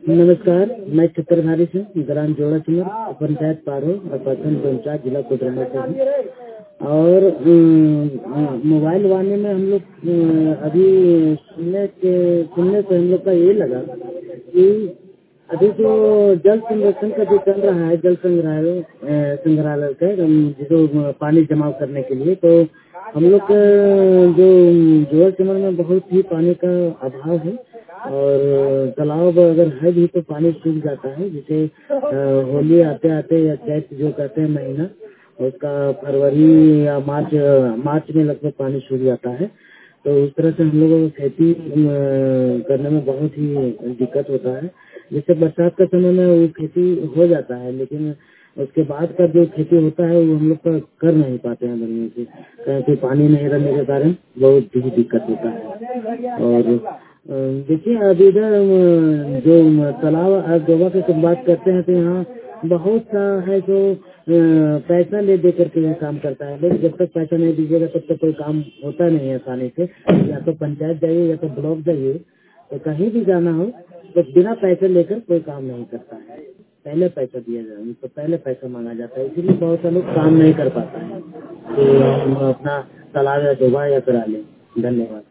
नमस्कार, मैं छत्रधारी से ग्राम जोड़ा सिमर पंचायत पारो और प्रखंड पंचायत जिला कोडरमा से हूँ। और मोबाइल वाले में हम लोग अभी सुनने से हम लोग का ये लगा कि अभी जो जल संरक्षण का जो चल रहा है, जल संग्रहालय का जो पानी जमा करने के लिए, तो हम लोग जो जोड़ा सिमर में बहुत ही पानी का अभाव है और तालाब अगर है भी तो पानी सूख जाता है। जैसे होली आते आते या चैत जो कहते हैं महीना, उसका फरवरी या मार्च में लगभग पानी सूख जाता है। तो उस तरह से हम लोगों को खेती करने में बहुत ही दिक्कत होता है। जैसे बरसात का समय में वो खेती हो जाता है, लेकिन उसके बाद का जो खेती होता है वो हम लोग का कर नहीं पाते हैं बढ़िया से, क्योंकि पानी नहीं रहने के कारण बहुत ही दिक्कत होता है। और देखिए अभी इधर जो तालाब गोवा की बात करते हैं तो यहाँ बहुत सा है जो पैसा ले दे करके यह काम करता है, लेकिन जब तक पैसा नहीं दीजिएगा तब तक कोई काम होता नहीं है आसानी से। या तो पंचायत जाइए या तो ब्लॉक जाइए, तो कहीं भी जाना हो तो बिना पैसे लेकर कोई काम नहीं करता है। पहले पैसा दिया जाए तो पहले पैसा मांगा जाता है, इसीलिए बहुत से लोग काम नहीं कर पाता है कि अपना तालाब या डोबा या करा ले। धन्यवाद।